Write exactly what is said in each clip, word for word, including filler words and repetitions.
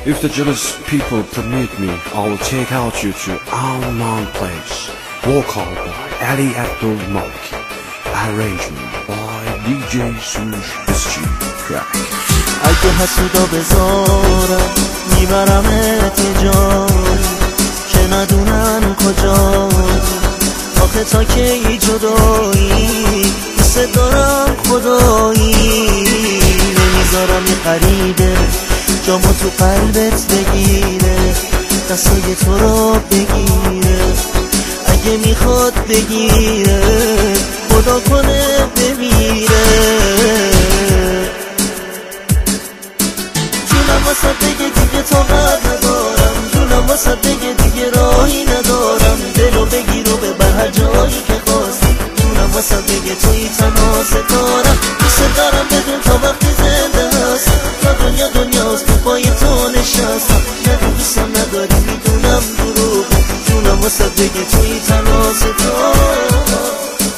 If the jealous people permit me, I will take out you to unknown place. Walk Hard by Ali Abdul Malki. Arrangement by دی جی Sush اس جی Crack. اگه حسودا بذارم میبرمت یه جایی که ندونن کجایی. آخه تا کی جدایی دوست دارم خدایی. نمیذارم یه غریبه جامو تو قلبت بگیره، دستای تو رو بگیره. اگه میخواد بگیره خدا کنه بمیره. جونم واسه بگه دیگه طاقت ندارم، جونم واسه بگه دیگه راهی ندارم. دلو بگیر و ببر هر جایی که خواستی. جونم واسه بگه توی تنها ستارم. دوست دارم بدون تا وقتی زنده هستم، تا دنیا دنیاست تو پای تو نشستم. ندو دوستم نداری میدونم دروغ، جونم واسه بگه توی تنها ستارم.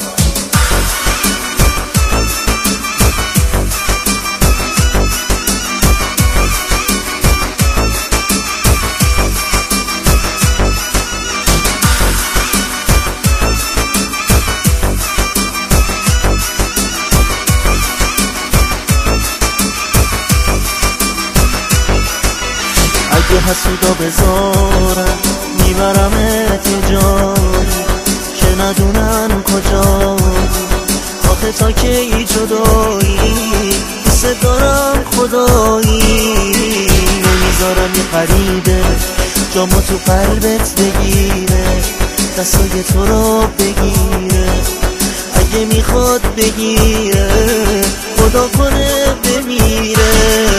اگه حسودا بذارم میبرمت یه جایی که ندونن کجایی. آخه تا کی جدایی دوست دارم خدایی. نمیذارم یه غریبه جامو تو قلبت بگیره، دستای تو رو بگیره. اگه میخواد بگیره خدا کنه بمیره.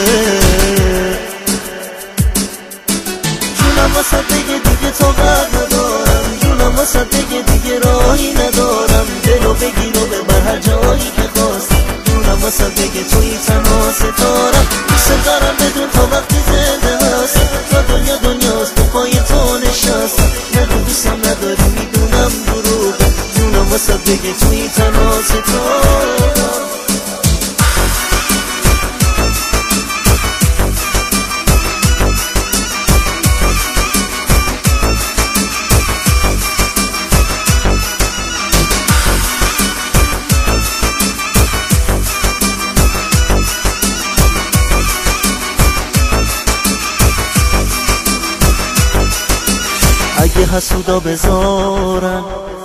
جونم واسه بگه دیگه طاقت ندارم، جونم واسه بگه دیگه راهی ندارم. دلو بگیر و ببر هر جایی که خواستی. جونم واسه بگه توی تنها ستارم. دوست دارم بدون تا وقتی زنده هستم، تا دنیا دنیاست تو پای تو نشستم. ندو دوستم نداری میدونم دروغه، جونم واسه بگه توی تنها ستارم. اگه حسودا بذارن